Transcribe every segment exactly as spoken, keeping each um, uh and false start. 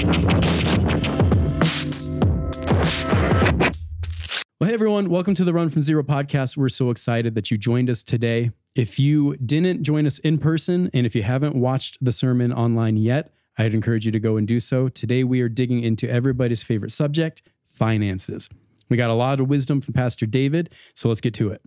Well, hey everyone, welcome to the Run from Zero podcast. We're so excited that you joined us today. If you didn't join us in person, and if you haven't watched the sermon online yet, I'd encourage you to go and do so. Today, we are digging into everybody's favorite subject, finances. We got a lot of wisdom from Pastor David, so let's get to it.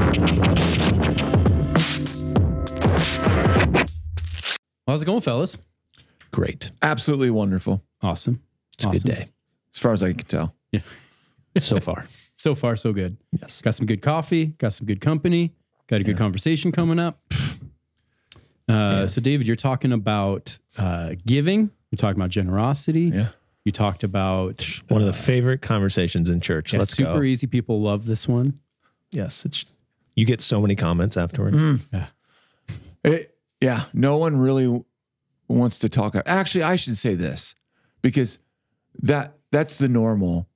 How's it going, fellas? Great. Absolutely wonderful. Awesome. It's a awesome. good day. As far as I can tell. Yeah. So far. So far, so good. Yes. Got some good coffee, got some good company, got a good yeah. conversation coming up. Uh, yeah. So, David, you're talking about uh, giving. You're talking about generosity. Yeah. You talked about one uh, of the favorite conversations in church. Yeah, Let's super go. Super easy. People love this one. Yes, it's. You get so many comments afterwards. Mm. Yeah. It, yeah. No one really wants to talk. Actually, I should say this because that that's the normal.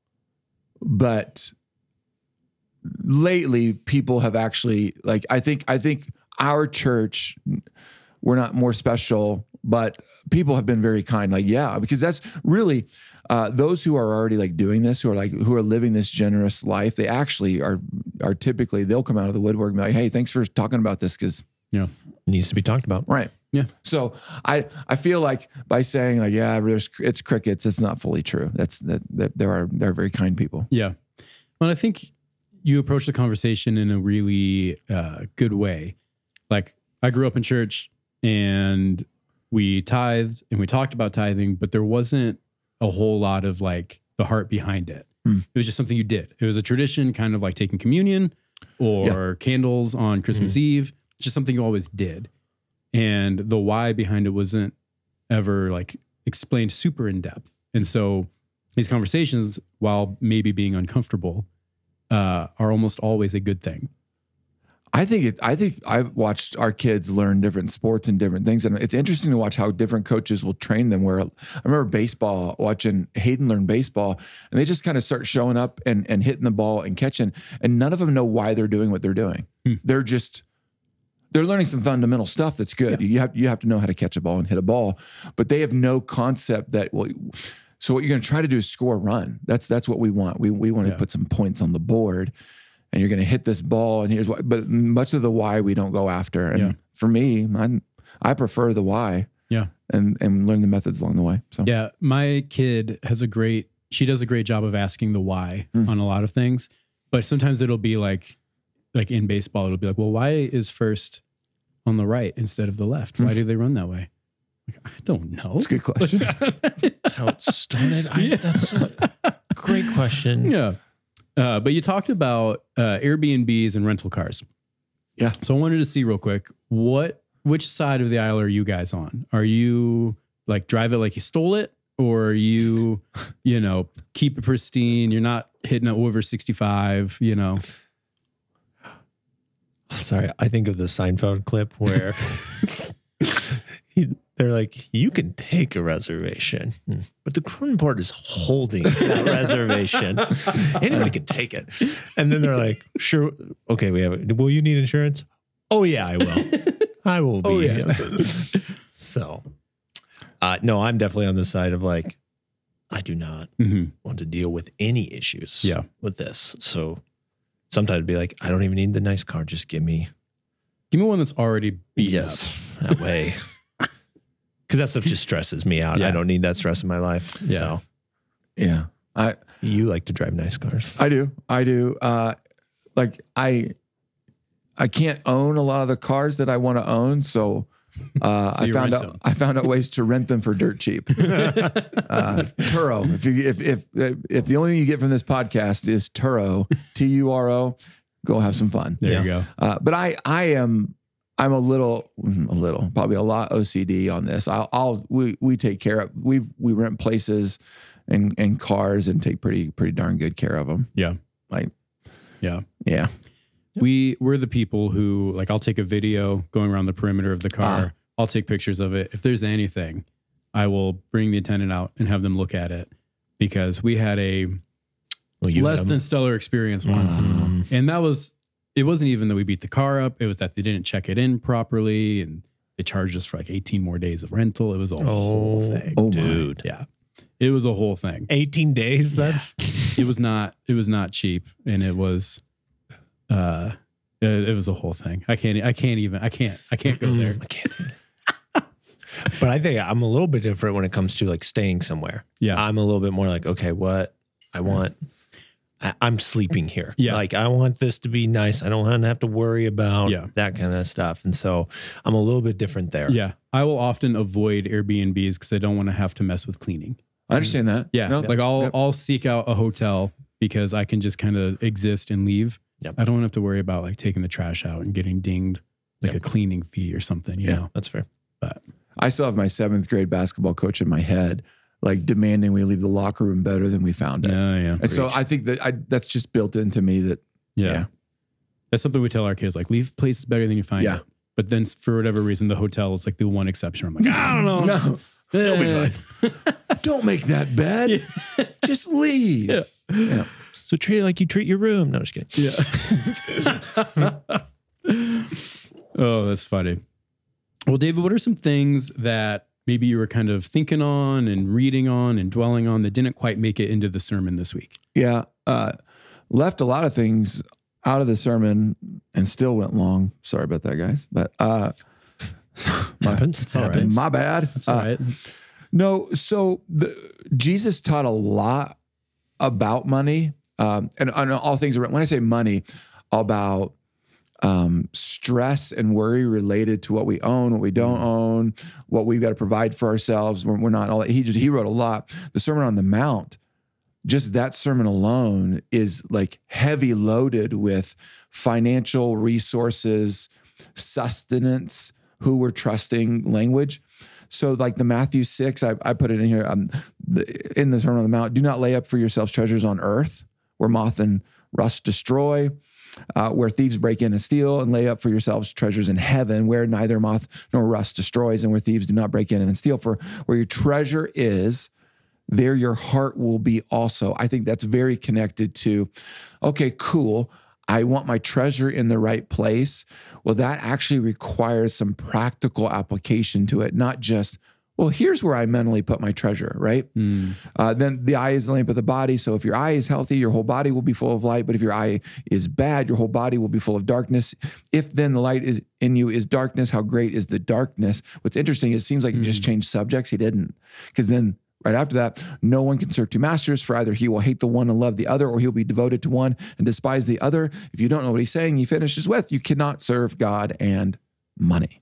But lately, people have actually like I think I think our church, we're not more special, but people have been very kind. Like, yeah, because that's really uh, those who are already like doing this, who are like who are living this generous life. They actually are are typically they'll come out of the woodwork and be like, hey, thanks for talking about this because yeah, it needs to be talked about. Right. Yeah. So I, I feel like by saying like, yeah, there's, it's crickets, it's not fully true. That's that, that there are, there are very kind people. Yeah. Well, I think you approach the conversation in a really uh, good way. Like I grew up in church and we tithed and we talked about tithing, but there wasn't a whole lot of like the heart behind it. Mm. It was just something you did. It was a tradition, kind of like taking communion or yeah. candles on Christmas mm. Eve, just something you always did. And the why behind it wasn't ever like explained super in depth. And so these conversations, while maybe being uncomfortable, uh, are almost always a good thing. I think it, I think I've watched our kids learn different sports and different things. And it's interesting to watch how different coaches will train them. Where I remember baseball, watching Hayden learn baseball, and they just kind of start showing up and, and hitting the ball and catching. And none of them know why they're doing what they're doing. Hmm. They're just... They're learning some fundamental stuff that's good. Yeah. You have you have to know how to catch a ball and hit a ball, but they have no concept that. Well, so what you're going to try to do is score a run. That's that's what we want. We we want to yeah. put some points on the board, and you're going to hit this ball. And here's why. But much of the why we don't go after. And yeah. for me, I I prefer the why. Yeah, and and learn the methods along the way. So yeah, my kid has a great. She does a great job of asking the why mm. on a lot of things, but sometimes it'll be like. Like in baseball, it'll be like, well, why is first on the right instead of the left? Why do they run that way? Like, I don't know. That's a good question. How it started. I, yeah. That's a great question. Yeah. Uh, but you talked about uh, Airbnbs and rental cars. Yeah. So I wanted to see real quick, what, which side of the aisle are you guys on? Are you like drive it like you stole it? Or are you, you know, keep it pristine? You're not hitting it over sixty-five, you know? Sorry, I think of the Seinfeld clip where he, they're like, you can take a reservation, but the crew board is holding that reservation. Anybody can take it. And then they're like, sure, okay, we have it. Will you need insurance? Oh, yeah, I will. I will be. Oh, yeah. So, uh, no, I'm definitely on the side of like, I do not mm-hmm. want to deal with any issues yeah. with this. So, sometimes it'd be like, I don't even need the nice car. Just give me. Give me one that's already beat yes, up. That way. Because that stuff just stresses me out. Yeah. I don't need that stress in my life. Yeah. So, yeah. I You like to drive nice cars. I do. I do. Uh, like I, I can't own a lot of the cars that I want to own. So, uh, so I found out, them. I found out ways to rent them for dirt cheap. uh, Turo. If you, if, if, if the only thing you get from this podcast is Turo, T U R O, go have some fun. There yeah. you go. Uh, but I, I am, I'm a little, a little, probably a lot O C D on this. I'll, I'll, we, we take care of, we, we rent places and, and cars and take pretty, pretty darn good care of them. Yeah. Like, yeah. Yeah. We, we're the people who like, I'll take a video going around the perimeter of the car. Ah. I'll take pictures of it. If there's anything, I will bring the attendant out and have them look at it, because we had a well, less than stellar experience once. Mm. And that was, it wasn't even that we beat the car up. It was that they didn't check it in properly, and they charged us for like eighteen more days of rental. It was a oh, whole thing. Oh, dude. Yeah. It was a whole thing. eighteen days. That's It was not, it was not cheap. And it was, uh, it, it was a whole thing. I can't, I can't even, I can't, I can't go there. I can't. But I think I'm a little bit different when it comes to like staying somewhere. Yeah. I'm a little bit more like, okay, what I want, I, I'm sleeping here. Yeah. Like I want this to be nice. I don't want to have to worry about Yeah. that kind of stuff. And so I'm a little bit different there. Yeah. I will often avoid Airbnbs because I don't want to have to mess with cleaning. I understand that. Yeah. No, Like I'll, Yep. I'll seek out a hotel because I can just kind of exist and leave. Yep. I don't have to worry about like taking the trash out and getting dinged like Yep. a cleaning fee or something, you Yeah. know, That's fair. but I still have my seventh grade basketball coach in my head, like demanding we leave the locker room better than we found it. yeah, yeah. And so I think that I, that's just built into me that, Yeah. yeah. That's something we tell our kids, like leave places better than you find Yeah. it. But then for whatever reason, the hotel is like the one exception. I'm like, I don't know. no, It'll be fine. Don't make that bed. Just leave. Yeah. Yeah. So treat it like you treat your room. No, just kidding. Yeah. Oh, that's funny. Well, David, what are some things that maybe you were kind of thinking on and reading on and dwelling on that didn't quite make it into the sermon this week? Yeah. Uh, left a lot of things out of the sermon and still went long. Sorry about that, guys. But uh, my, Happens. It's all right. my bad. That's all Uh, right. No, so the, Jesus taught a lot about money, um, and, and all things around. When I say money, about um, stress and worry related to what we own, what we don't own, what we've got to provide for ourselves. We're, we're not all. He just he wrote a lot. The Sermon on the Mount, just that sermon alone is like heavy loaded with financial resources, sustenance, who we're trusting language. So like the Matthew six, I, I put it in here um, the, in the Sermon on the Mount, do not lay up for yourselves treasures on earth where moth and rust destroy, uh, where thieves break in and steal, and lay up for yourselves treasures in heaven where neither moth nor rust destroys and where thieves do not break in and steal. For where your treasure is, there your heart will be also. I think that's very connected to, okay, cool. I want my treasure in the right place. Well, that actually requires some practical application to it, not just, well, here's where I mentally put my treasure, right? Mm. Uh, then the eye is the lamp of the body. So if your eye is healthy, your whole body will be full of light. But if your eye is bad, your whole body will be full of darkness. If then the light is in you is darkness, how great is the darkness? What's interesting is it seems like he just changed subjects. He didn't. Because then right after that, no one can serve two masters, for either he will hate the one and love the other, or he'll be devoted to one and despise the other. If you don't know what he's saying, he finishes with, you cannot serve God and money.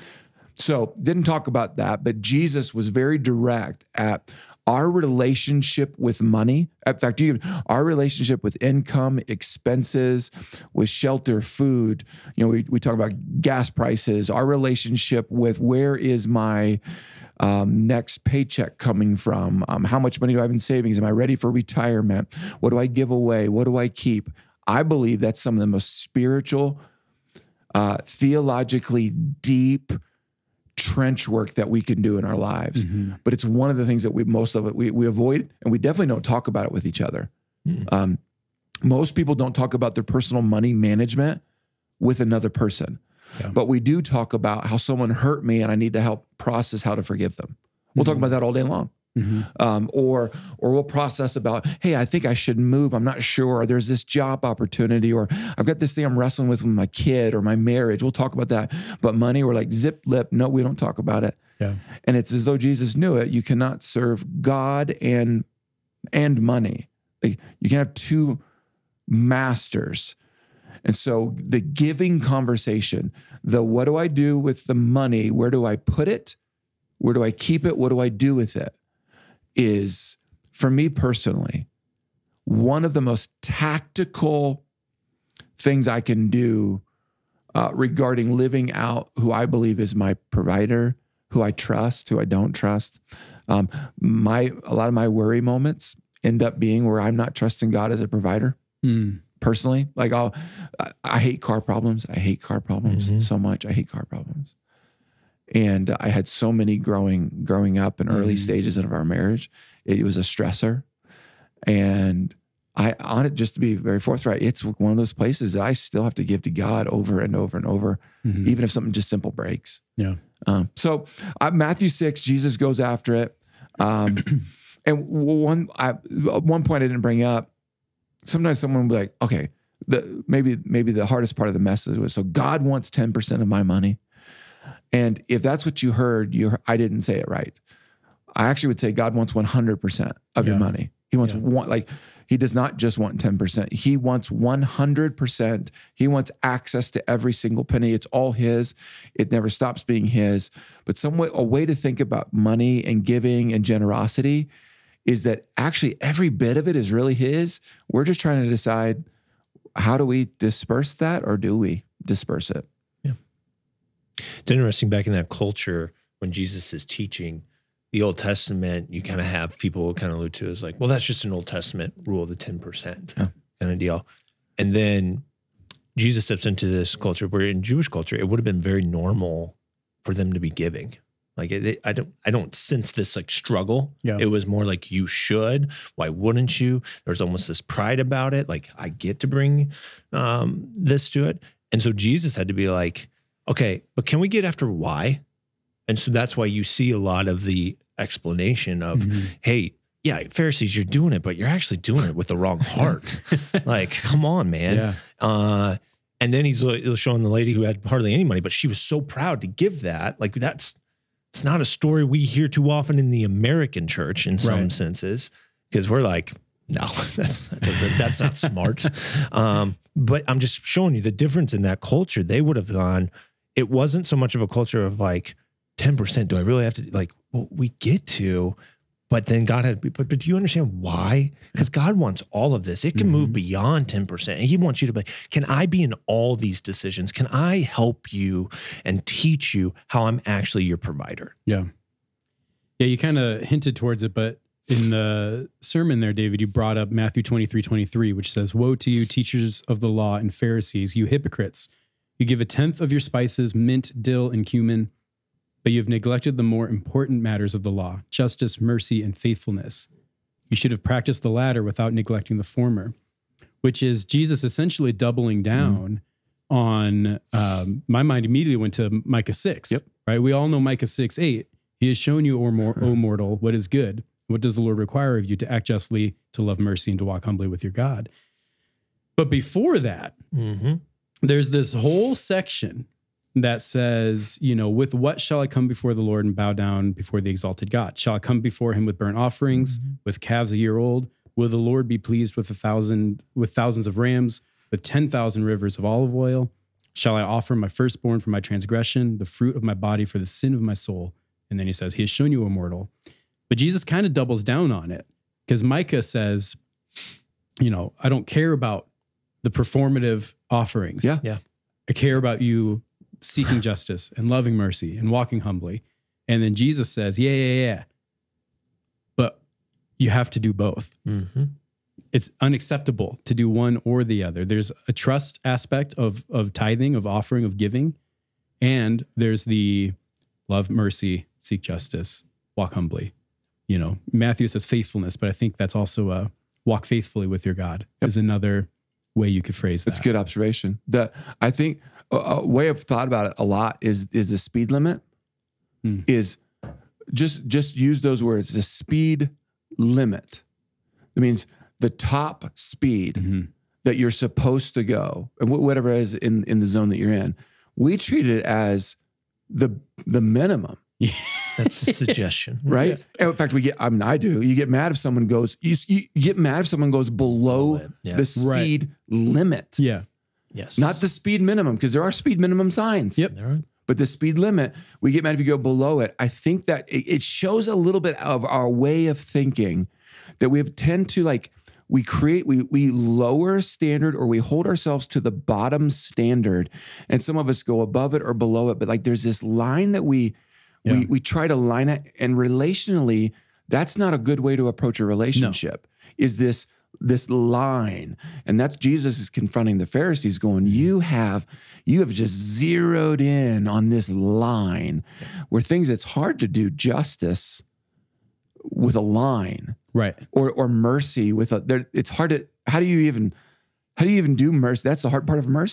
So didn't talk about that, but Jesus was very direct at our relationship with money. In fact, even our relationship with income, expenses, with shelter, food. You know, we, we talk about gas prices, our relationship with where is my Um, next paycheck coming from? Um, how much money do I have in savings? Am I ready for retirement? What do I give away? What do I keep? I believe that's some of the most spiritual, uh, theologically deep trench work that we can do in our lives. Mm-hmm. But it's one of the things that we, most of it, we, we avoid, and we definitely don't talk about it with each other. Mm. Um, most people don't talk about their personal money management with another person. Yeah. But we do talk about how someone hurt me and I need to help process how to forgive them. We'll Mm-hmm. talk about that all day long. Mm-hmm. Um, or or we'll process about, hey, I think I should move. I'm not sure. Or there's this job opportunity, or I've got this thing I'm wrestling with with my kid or my marriage. We'll talk about that. But money, we're like zip lip. No, we don't talk about it. Yeah. And it's as though Jesus knew it. You cannot serve God and and money. Like, you can have two masters. And so the giving conversation, the what do I do with the money? Where do I put it? Where do I keep it? What do I do with it? Is, for me personally, one of the most tactical things I can do uh, regarding living out who I believe is my provider, who I trust, who I don't trust. Um, my a lot of my worry moments end up being where I'm not trusting God as a provider. Mm. Personally, like I'll, I, I hate car problems. I hate car problems Mm-hmm. so much. I hate car problems. And I had so many growing, growing up in early Mm. stages of our marriage. It was a stressor. And I, on it, just to be very forthright, it's one of those places that I still have to give to God over and over and over, Mhm. even if something just simple breaks. Yeah. Um, so uh, Matthew six, Jesus goes after it. Um, And one, I, one point I didn't bring up, sometimes someone will be like, okay, the, maybe, maybe the hardest part of the message was, so God wants ten percent of my money. And if that's what you heard, you, I didn't say it right. I actually would say God wants one hundred percent of Yeah. your money. He wants Yeah. one, like, he does not just want ten percent. He wants one hundred percent. He wants access to every single penny. It's all his. It never stops being his. But some way, a way to think about money and giving and generosity is that actually every bit of it is really his. We're just trying to decide, how do we disperse that, or do we disperse it? Yeah. It's interesting, back in that culture when Jesus is teaching the Old Testament, you kind of have people who kind of allude to as like, well, that's just an Old Testament rule of the ten percent Yeah. kind of deal. And then Jesus steps into this culture where in Jewish culture, it would have been very normal for them to be giving. Like it, it- I don't, I don't sense this like struggle. Yeah. It was more like, you should, why wouldn't you? There's almost this pride about it. Like, I get to bring um, this to it. And so Jesus had to be like, okay, but can we get after why? And so that's why you see a lot of the explanation of, Mhm. hey, yeah, Pharisees, you're doing it, but you're actually doing it with the wrong heart. Like, come on, man. Yeah. Uh, and then he's uh, showing the lady who had hardly any money, but she was so proud to give that. Like, that's, it's not a story we hear too often in the American church in some Right. senses, because we're like, no, that's that doesn't, that's not smart. Um, but I'm just showing you the difference in that culture. They would have gone, it wasn't so much of a culture of like, ten percent, do I really have to, like, well, we get to, but then God had, but, but do you understand why? Because God wants all of this. It can move beyond ten percent. And he wants you to be, can I be in all these decisions? Can I help you and teach you how I'm actually your provider? Yeah. Yeah, you kind of hinted towards it, but in the sermon there, David, you brought up Matthew twenty-three twenty-three, which says, "Woe to you, teachers of the law and Pharisees, you hypocrites! You give a tenth of your spices, mint, dill, and cumin, but you have neglected the more important matters of the law, justice, mercy, and faithfulness. You should have practiced the latter without neglecting the former," which is Jesus essentially doubling down mm. on, um, my mind immediately went to Micah six, Yep. right? We all know Micah six, eight. "He has shown you, O, mor- o mortal, what is good. What does the Lord require of you? To act justly, to love mercy, and to walk humbly with your God." But before that, Mm-hmm. there's this whole section that says, you know, "With what shall I come before the Lord and bow down before the exalted God? Shall I come before him with burnt offerings, mm-hmm. with calves a year old? Will the Lord be pleased with a thousand, with thousands of rams, with ten thousand rivers of olive oil? Shall I offer my firstborn for my transgression, the fruit of my body for the sin of my soul?" And then he says, "He has shown you, O mortal." But Jesus kind of doubles down on it, because Micah says, you know, "I don't care about the performative offerings. Yeah. Yeah. I care about you seeking justice and loving mercy and walking humbly." And then Jesus says, yeah, yeah, yeah, but you have to do both. Mm-hmm. It's unacceptable to do one or the other. There's a trust aspect of, of tithing, of offering, of giving. And there's the love mercy, seek justice, walk humbly. You know, Matthew says faithfulness, but I think that's also a walk faithfully with your God Yep. is another way you could phrase that. That's a good observation. The I think a, a way I've thought about it a lot is is the speed limit. Hmm. Is just just use those words. The speed limit. It means the top speed Mm-hmm. that you're supposed to go, and wh- whatever it is in in the zone that you're in. We treat it as the the minimum. That's a suggestion. Right. And in fact, we get, I mean, I do, you get mad if someone goes, you, you get mad if someone goes below Below it, yeah. the speed limit, Yeah. Yes. not the speed minimum, because there are speed minimum signs. Yep. All right. But the speed limit, we get mad if you go below it. I think that it, it shows a little bit of our way of thinking that we have tend to like, we create, we we lower a standard, or we hold ourselves to the bottom standard, and some of us go above it or below it. But like, there's this line that we, Yeah. we we try to line it, and relationally, that's not a good way to approach a relationship. Is this this line, and that's Jesus is confronting the Pharisees, going, "You have you have just zeroed in on this line where things it's hard to do justice with a line, Right. or or mercy with a. There, it's hard to. How do you even how do you even do mercy? That's the hard part of mercy.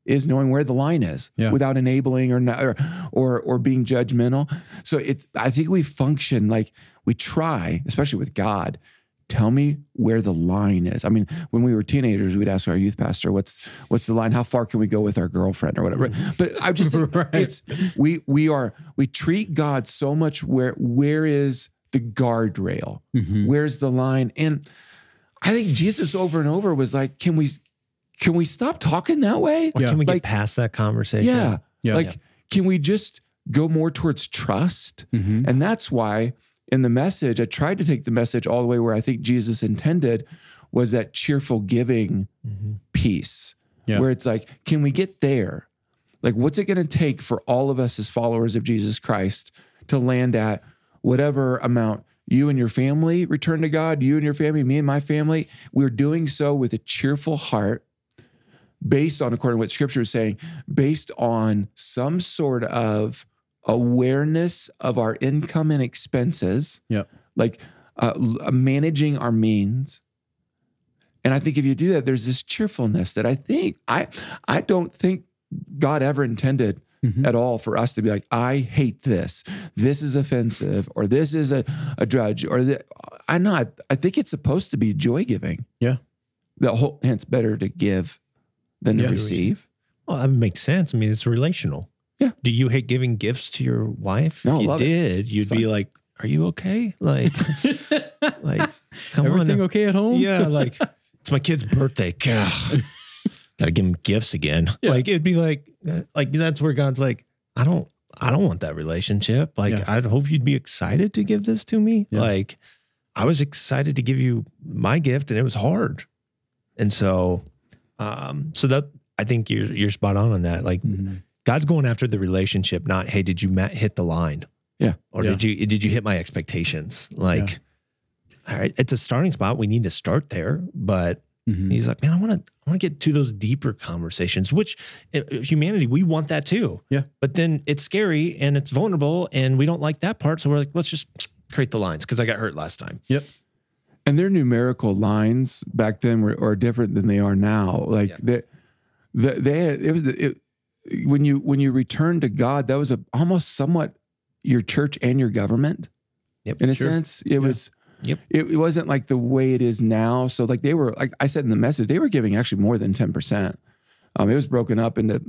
is knowing where the line is Yeah. without enabling or, not, or or or being judgmental. So it's I think we function like we try, especially with God. Tell me where the line is. I mean, when we were teenagers, we'd ask our youth pastor, "What's what's the line? How far can we go with our girlfriend or whatever?" But I just think Right. it's we we are we treat God so much where where is the guardrail? Mhm. Where's the line? And I think Jesus over and over was like, "Can we can we stop talking that way? Or Yeah. can we Like- get past that conversation? Yeah. Yeah. Like, Yeah. can we just go more towards trust?" Mhm. And that's why in the message, I tried to take the message all the way where I think Jesus intended was that cheerful giving Mhm. piece, Yeah. where it's like, can we get there? Like, what's it going to take for all of us as followers of Jesus Christ to land at whatever amount you and your family return to God, you and your family, me and my family? We're doing so with a cheerful heart, based on, according to what scripture is saying, based on some sort of awareness of our income and expenses, Yeah. like uh, l- managing our means. And I think if you do that, there's this cheerfulness that I think, I, I don't think God ever intended Mhm. at all for us to be like, I hate this. This is offensive, or this is a, a drudge, or the, I'm not. I think it's supposed to be joy giving. Yeah. The whole, hence better to give than to Yeah. receive. Well, that makes sense. I mean, it's relational. Yeah. Do you hate giving gifts to your wife? No, I if you love it. did, you'd It's be fun. like, "Are you okay? Like, like, come Everything on." okay at home? Yeah, like it's my kid's birthday. God, gotta give him gifts again. Yeah. Like it'd be like, like that's where God's like, I don't, I don't want that relationship. Like Yeah. I'd hope you'd be excited to give this to me. Yeah. Like I was excited to give you my gift, and it was hard. And so, um, so that I think you're you're spot on on that. Like Mhm. God's going after the relationship, not hey, did you ma- hit the line? Yeah. Or Yeah. did you did you hit my expectations? Like, all right, it's a starting spot. We need to start there, but Mhm. he's like, man, I want to I want to get to those deeper conversations, which uh, humanity, we want that too. Yeah. But then it's scary and it's vulnerable and we don't like that part. So we're like, let's just create the lines because I got hurt last time. Yep. And their numerical lines back then were are different than they are now. Like Yeah. they, they, they it was it, when you when you return to God, that was a almost somewhat your church and your government. Yep. In a Sure. sense, it was. Yep. It, it wasn't like the way it is now. So like they were, like I said in the message, they were giving actually more than ten percent. Um, it was broken up into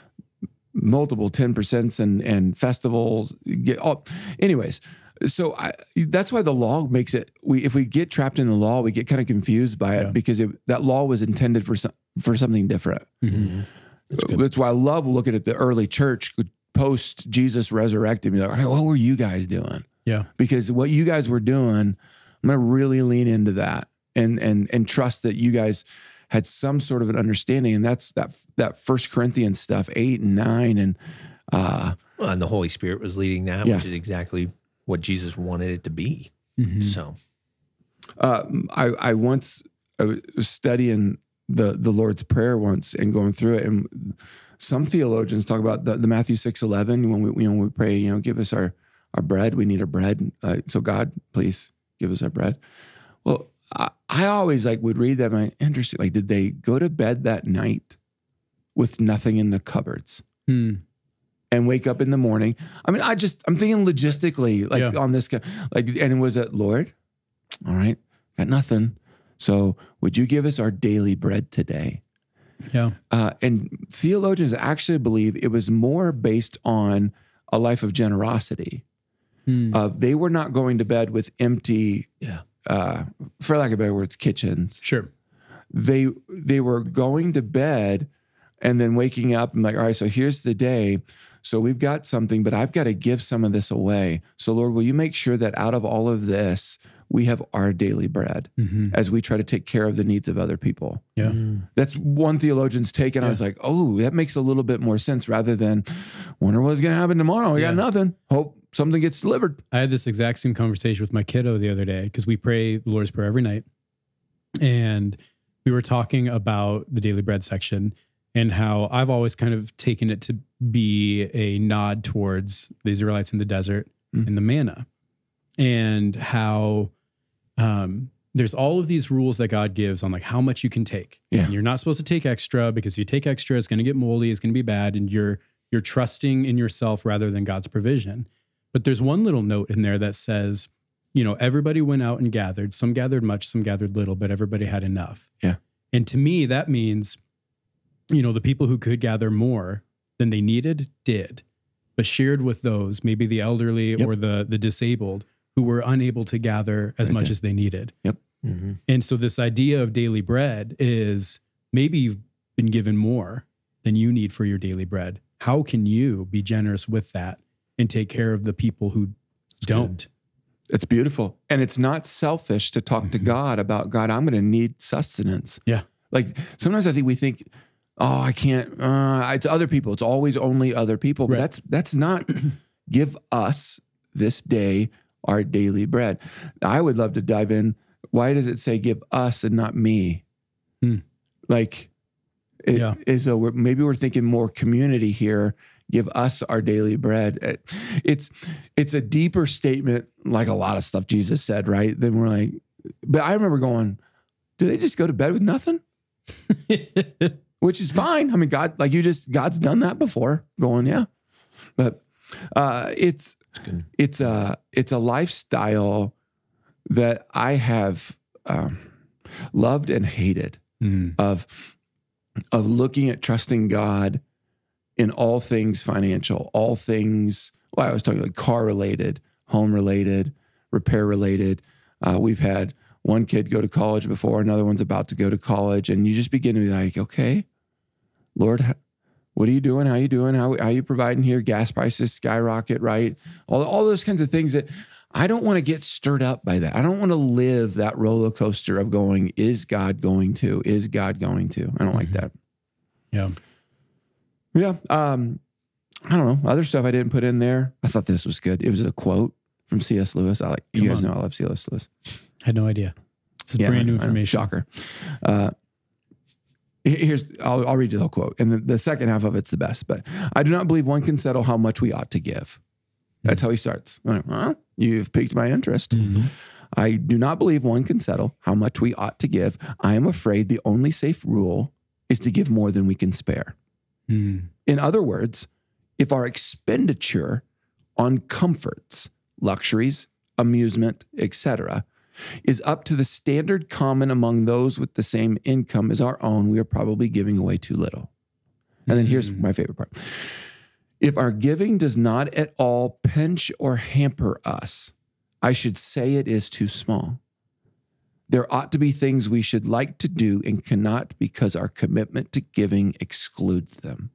multiple ten percents and and festivals. Get all, anyways. So I, that's why the law makes it. We if we get trapped in the law, we get kind of confused by it Yeah. because it, that law was intended for some, for something different. Mhm. That's why I love looking at the early church post Jesus resurrected. Be like, hey, what were you guys doing? Yeah. Because what you guys were doing, I'm going to really lean into that and and and trust that you guys had some sort of an understanding. And that's that that First Corinthians stuff, eight and nine, and uh, Well, and the Holy Spirit was leading that, Yeah. which is exactly what Jesus wanted it to be. Mhm. So uh, I I once I was studying the the Lord's Prayer once and going through it, and some theologians talk about the, the Matthew six eleven when we you know we pray, you know, give us our our bread. We need our bread. Uh, so God, please give us our bread. Well, I, I always like would read that. And I interesting. Like, did they go to bed that night with nothing in the cupboards Hmm. and wake up in the morning? I mean, I just I'm thinking logistically, like Yeah. on this, guy, like, and it was it Lord? All right, got nothing. So would you give us our daily bread today? Yeah. Uh, and theologians actually believe it was more based on a life of generosity. Hmm. Uh, they were not going to bed with empty, yeah. uh, for lack of better words, kitchens. Sure. They they were going to bed and then waking up and like, all right, so here's the day. So we've got something, but I've got to give some of this away. So Lord, will you make sure that out of all of this, we have our daily bread Mhm. as we try to take care of the needs of other people? Yeah. That's one theologian's take. And I Yeah. was like, oh, that makes a little bit more sense rather than wonder what's going to happen tomorrow. We Yeah. got nothing. Hope something gets delivered. I had this exact same conversation with my kiddo the other day because we pray the Lord's Prayer every night. And we were talking about the daily bread section and how I've always kind of taken it to be a nod towards the Israelites in the desert Mm. and the manna, and how um, there's all of these rules that God gives on like how much you can take. Yeah. And you're not supposed to take extra because if you take extra, it's going to get moldy, it's going to be bad, and you're you're trusting in yourself rather than God's provision. But there's one little note in there that says, you know, everybody went out and gathered. Some gathered much, some gathered little, but everybody had enough. Yeah. And to me, that means, you know, the people who could gather more than they needed did, but shared with those, maybe the elderly Yep. or the the disabled who were unable to gather as Right much there. as they needed. Yep. Mm-hmm. And so this idea of daily bread is maybe you've been given more than you need for your daily bread. How can you be generous with that and take care of the people who don't? It's beautiful. And it's not selfish to talk to God about, God, I'm going to need sustenance. Yeah. Like sometimes I think we think, oh, I can't, uh, it's other people. It's always only other people. But Right. that's, that's not give us this day our daily bread. I would love to dive in. Why does it say give us and not me? Hmm. Like, it, Yeah. is a, we're, maybe we're thinking more community here. Give us our daily bread. It- It's it's a deeper statement, like a lot of stuff Jesus said, right? Then we're like, but I remember going, do they just go to bed with nothing? Which is fine. I mean, God, like you just, God's done that before. Going, yeah, but uh, it's it's a it's a lifestyle that I have um, loved and hated Mm. of of looking at trusting God in all things financial, all things, well, I was talking like car related, home related, repair related. Uh, we've had one kid go to college before, another one's about to go to college. And you just begin to be like, okay, Lord, h- what are you doing? How are you doing? How, how are you providing here? Gas prices skyrocket, right? All, all those kinds of things that I don't want to get stirred up by that. I don't want to live that roller coaster of going, is God going to? Is God going to? I don't like that. Yeah. Yeah. Um, I don't know. Other stuff I didn't put in there. I thought this was good. It was a quote from C S Lewis. I like, you Come guys on. know I love C S Lewis. Had no idea. This is Yeah, brand new I know. information. Shocker. Uh, here's, I'll, I'll read you the whole quote. And the, the second half of it's the best, but I do not believe one can settle how much we ought to give. That's how he starts. I'm like, huh? You've piqued my interest. Mhm. I do not believe one can settle how much we ought to give. I am afraid the only safe rule is to give more than we can spare. Mm. In other words, if our expenditure on comforts, luxuries, amusement, et cetera, is up to the standard common among those with the same income as our own, we are probably giving away too little. And then here's my favorite part. If our giving does not at all pinch or hamper us, I should say it is too small. There ought to be things we should like to do and cannot because our commitment to giving excludes them.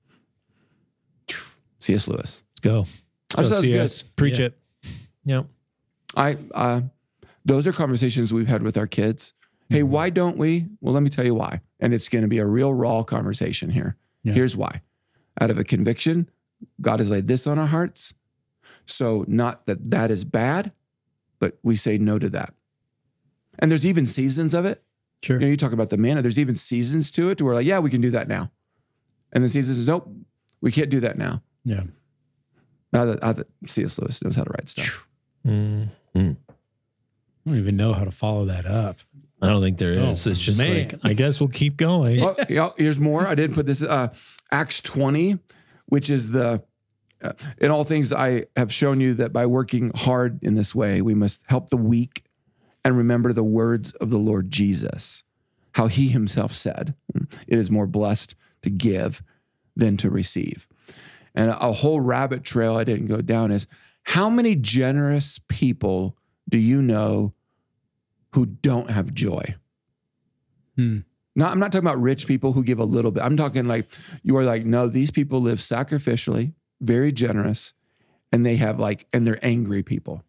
C S Lewis. Let's go. I Let's thought go that was C good. S. Preach Yeah. it. Yep. I uh, those are conversations we've had with our kids. Hey, why don't we? Well, let me tell you why. And it's going to be a real raw conversation here. Yeah. Here's why. Out of a conviction, God has laid this on our hearts. So not that that is bad, but we say no to that. And there's even seasons of it. Sure. You know, you talk about the manna. There's even seasons to it to where like, yeah, we can do that now. And the seasons is, nope, we can't do that now. Yeah. Now that, now that C S Lewis knows how to write stuff. Mm. I don't even know how to follow that up. I don't think there is. Oh, it's just man. like, I guess we'll keep going. Oh, yeah, here's more. I didn't put this. Uh, Acts twenty, which is the, uh, in all things, I have shown you that by working hard in this way, we must help the weak and remember the words of the Lord Jesus, how he himself said, it is more blessed to give than to receive. And a, a whole rabbit trail I didn't go down is how many generous people do you know who don't have joy? Hmm. Not, I'm not talking about rich people who give a little bit. I'm talking like, you are like, no, these people live sacrificially, very generous, and they have like, and they're angry people.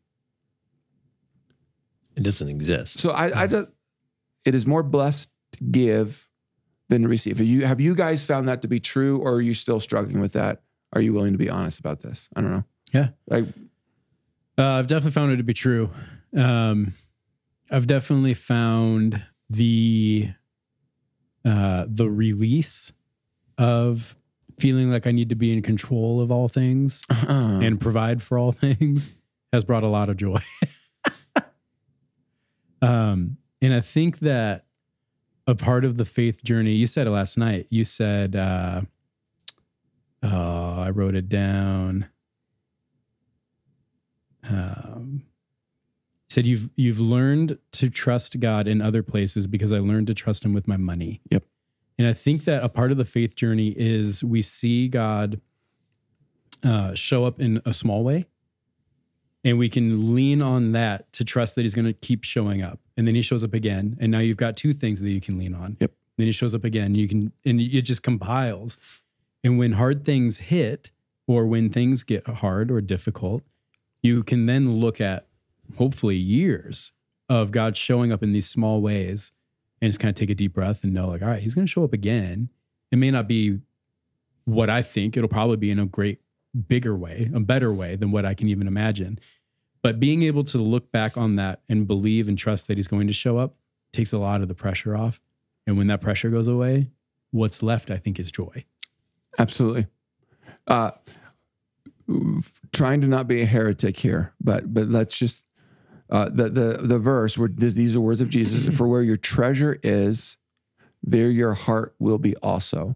It doesn't exist. So I, I just, it is more blessed to give than to receive. Have you, have you guys found that to be true, or are you still struggling with that? Are you willing to be honest about this? I don't know. Yeah. Like, Uh, I've definitely found it to be true. Um, I've definitely found the uh, the release of feeling like I need to be in control of all things uh, and provide for all things has brought a lot of joy. um, And I think that a part of the faith journey, you said it last night, you said, uh, oh, I wrote it down. Um, said you've you've learned to trust God in other places because I learned to trust him with my money. Yep. And I think that a part of the faith journey is we see God uh, show up in a small way, and we can lean on that to trust that he's going to keep showing up. And then he shows up again, and now you've got two things that you can lean on. Yep. Then he shows up again, you can, and it just compiles. And when hard things hit, or when things get hard or difficult, you can then look at hopefully years of God showing up in these small ways and just kind of take a deep breath and know like, all right, he's going to show up again. It may not be what I think. It'll probably be in a great, bigger way, a better way than what I can even imagine. But being able to look back on that and believe and trust that he's going to show up takes a lot of the pressure off. And when that pressure goes away, what's left, I think, is joy. Absolutely. Uh, trying to not be a heretic here, but but let's just uh, the the the verse where this, these are words of Jesus: "For where your treasure is, there your heart will be also."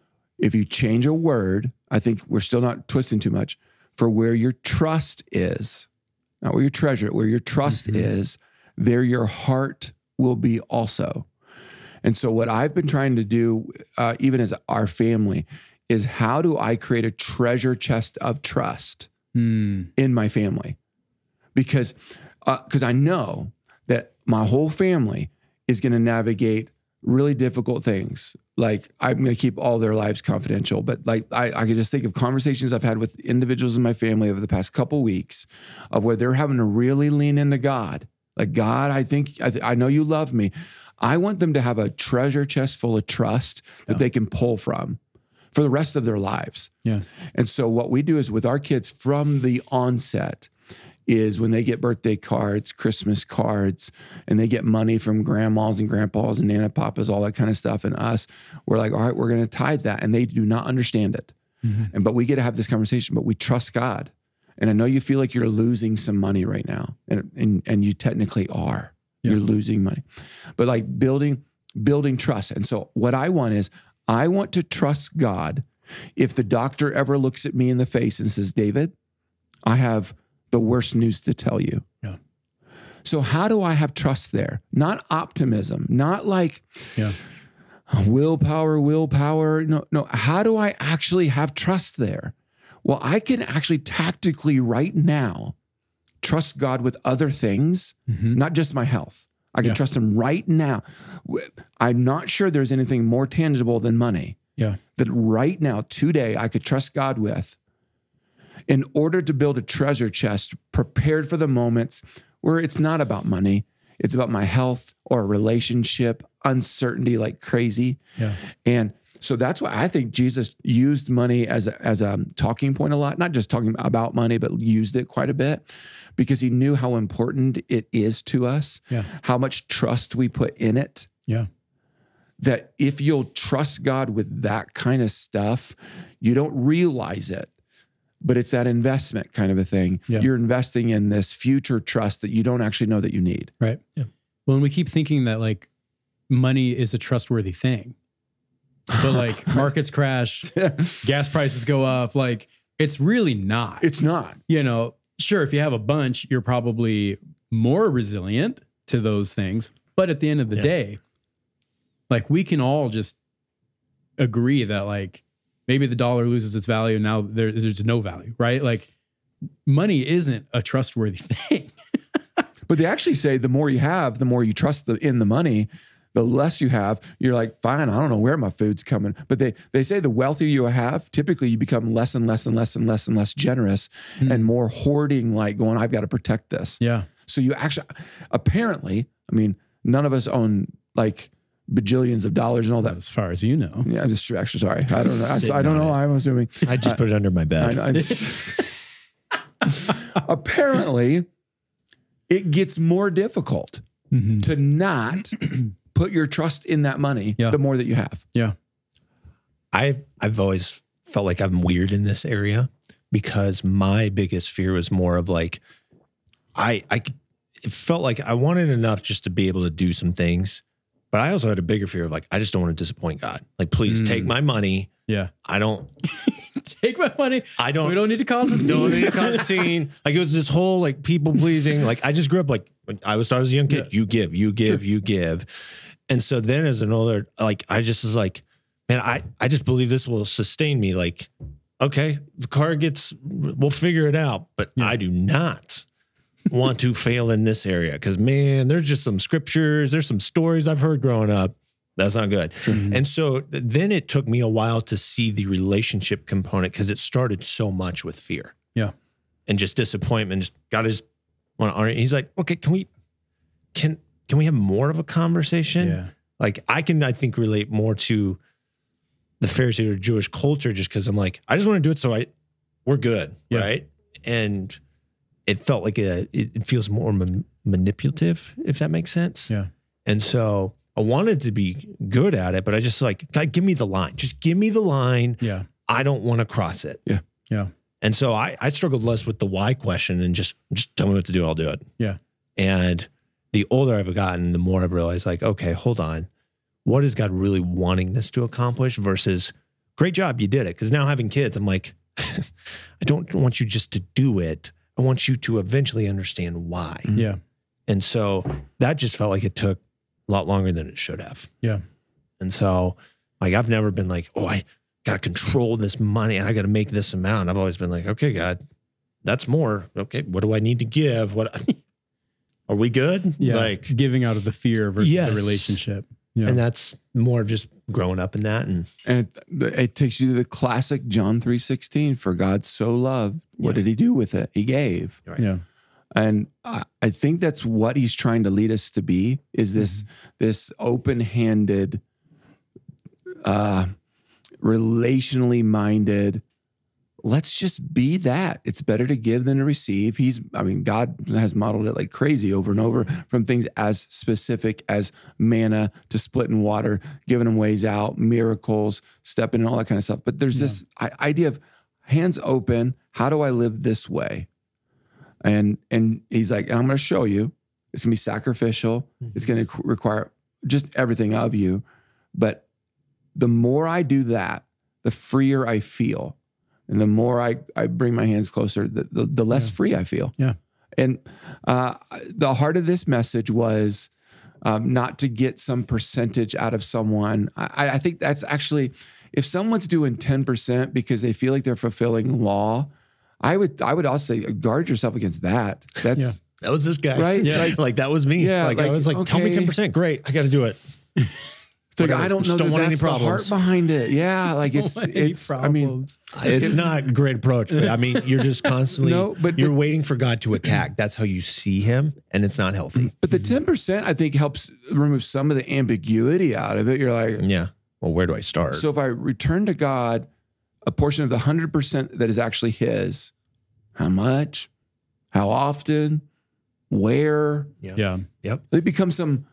If you change a word, I think we're still not twisting too much. For where your trust is, not where your treasure, where your trust mm-hmm. is, there your heart will be also. And so, what I've been trying to do, uh, even as our family, is how do I create a treasure chest of trust mm. in my family? Because because uh, I know that my whole family is going to navigate really difficult things. Like I'm going to keep all their lives confidential, but like I, I can just think of conversations I've had with individuals in my family over the past couple of weeks of where they're having to really lean into God. Like, God, I think, I, th- I know you love me. I want them to have a treasure chest full of trust that yeah. they can pull from for the rest of their lives. Yeah. And so what we do is with our kids from the onset is when they get birthday cards, Christmas cards, and they get money from grandmas and grandpas and nana papas, all that kind of stuff. And us, we're like, all right, we're going to tithe that. And they do not understand it. Mm-hmm. And, but we get to have this conversation, but we trust God. And I know you feel like you're losing some money right now. And, and, and you technically are, yeah. You're losing money, but like building, building trust. And so what I want is I want to trust God. If the doctor ever looks at me in the face and says, David, I have the worst news to tell you. Yeah. So how do I have trust there? Not optimism, not like yeah. willpower, willpower. No, no. How do I actually have trust there? Well, I can actually tactically right now trust God with other things, mm-hmm. not just my health. I can yeah. trust him right now. I'm not sure there's anything more tangible than money. Yeah. That right now, today, I could trust God with in order to build a treasure chest prepared for the moments where it's not about money. It's about my health or a relationship, uncertainty like crazy. Yeah. And so that's why I think Jesus used money as a, as a talking point a lot, not just talking about money, but used it quite a bit because he knew how important it is to us, yeah. how much trust we put in it. Yeah. That if you'll trust God with that kind of stuff, you don't realize it, but it's that investment kind of a thing. Yeah. You're investing in this future trust that you don't actually know that you need. Right. Yeah. Well, and we keep thinking that like money is a trustworthy thing. But like markets crash, gas prices go up. Like it's really not. It's not. You know, sure, if you have a bunch, you're probably more resilient to those things. But at the end of the yeah. day, like we can all just agree that like maybe the dollar loses its value and now there, there's no value, right? Like money isn't a trustworthy thing. But they actually say the more you have, the more you trust the, in the money. The less you have, you're like, fine, I don't know where my food's coming. But they they say the wealthier you have, typically you become less and less and less and less and less generous mm. and more hoarding, like going, I've got to protect this. Yeah. So you actually, apparently, I mean, none of us own like bajillions of dollars and all that. As far as you know. Yeah, I'm just actually sorry. I don't know. I, I don't know. It. I'm assuming. I just uh, put it under my bed. I, I, apparently, it gets more difficult mm-hmm. to not put your trust in that money yeah. the more that you have. Yeah. I've, I've always felt like I'm weird in this area because my biggest fear was more of like, I, I, it felt like I wanted enough just to be able to do some things. But I also had a bigger fear of like, I just don't want to disappoint God. Like, please Mm. take my money. Yeah. I don't, Take my money. I don't, We don't need to cause a scene. don't need to cause a scene. Like, it was this whole like people pleasing. Like, I just grew up like, when I was taught as a young kid, Yeah. you give, you give, Sure. you give. And so then as an older, like, I just was like, man, I, I just believe this will sustain me. Like, okay, the car gets, we'll figure it out. But Yeah. I do not want to fail in this area. Cause man, there's just some scriptures, there's some stories I've heard growing up. That's not good. Mhm. And so th- then it took me a while to see the relationship component because it started so much with fear. Yeah. And just disappointment. Just got his one on it. He's like, okay, can we can can we have more of a conversation? Yeah. Like I can, I think, relate more to the Pharisee or Jewish culture just because I'm like, I just want to do it so I we're good. Yeah. Right. And it felt like a it, it feels more ma- manipulative, if that makes sense. Yeah. And so I wanted to be good at it, but I just like, God, give me the line. Just give me the line. Yeah. I don't want to cross it. Yeah. Yeah. And so I, I struggled less with the why question and just, just tell me what to do. I'll do it. Yeah. And the older I've gotten, the more I've realized like, okay, hold on. What is God really wanting this to accomplish versus great job. You did it. Cause now having kids, I'm like, I don't want you just to do it. I want you to eventually understand why. Yeah. And so that just felt like it took a lot longer than it should have. Yeah. And so like, I've never been like, oh, I got to control this money and I got to make this amount. I've always been like, okay, God, that's more. Okay. What do I need to give? What are we good? Yeah. Like, Giving out of the fear versus Yes. the relationship. Yeah. and that's more of just growing up in that. And And it, it takes you to the classic John three sixteen. For God so loved, what Yeah. did he do with it? He gave. yeah. And I, I think that's what he's trying to lead us to be, is this, this open-handed, uh, relationally minded, let's just be that. It's better to give than to receive. He's, I mean, God has modeled it like crazy over and over, from things as specific as manna to splitting water, giving them ways out, miracles, stepping and all that kind of stuff. But there's this I- idea of hands open. How do I live this way? And, and he's like, I'm going to show you. It's going to be sacrificial. It's going to require just everything of you. But the more I do that, the freer I feel. And the more I, I bring my hands closer, the, the, the less Yeah. free I feel. Yeah. And uh, the heart of this message was um, not to get some percentage out of someone. I, I think that's actually, if someone's doing ten percent because they feel like they're fulfilling law, I would I would also say guard yourself against that. That's that was this guy. Right? Yeah. Like, like that was me. Yeah, Like, I like, was like, tell me okay. ten percent. Great. I got to do it. it's like, Whatever. I don't Just know don't that want any that's the heart problems. behind it. Yeah, like Don't it's want any it's. I mean, problems. It's not a great approach, but I mean, you're just constantly, No, but- you're but- waiting for God to attack. That's how you see him. And it's not healthy. but the ten percent I think helps remove some of the ambiguity out of it. You're like, Yeah. Well, where do I start? so if I return to God a portion of the one hundred percent that is actually his, how much, how often, where, Yeah. Yep. it becomes some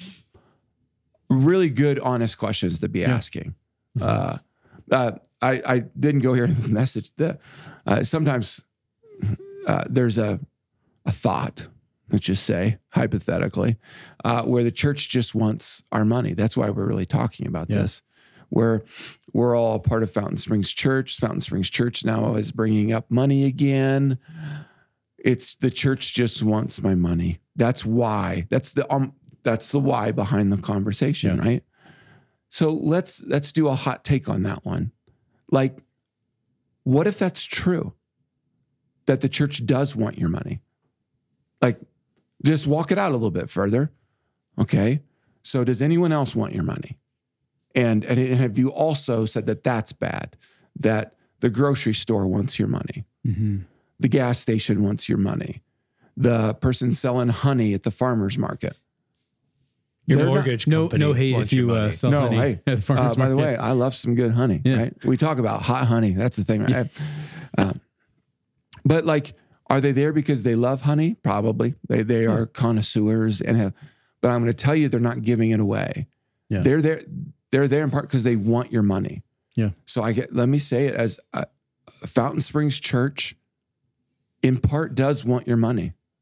really good, honest questions to be asking. Uh, uh, I, I didn't go here in the message. The, uh, sometimes uh, there's a, a thought, let's just say, hypothetically, uh, where the church just wants our money. That's why we're really talking about Yeah. this. Where we're all part of Fountain Springs Church. Fountain Springs Church now is bringing up money again. It's the church just wants my money. That's why. That's the um. That's the why behind the conversation, Yeah. right? So let's let's do a hot take on that one. Like, what if that's true? That the church does want your money? Like, just walk it out a little bit further. Okay. So does anyone else want your money? And, and have you also said that that's bad? That the grocery store wants your money. Mm-hmm. The gas station wants your money. The person selling honey at the farmer's market. Your They're not- mortgage No, company no hate wants if your you uh, money. sell No, honey hey, at the farmer's Uh, by the market. way, I love some good honey, Yeah. right? We talk about hot honey. That's the thing, right? um, but like, are they there because they love honey? Probably. They they are connoisseurs and have, but I'm going to tell you, they're not giving it away. Yeah. They're there. They're there in part because they want your money. Yeah. So I get, let me say it as uh, Fountain Springs Church in part does want your money.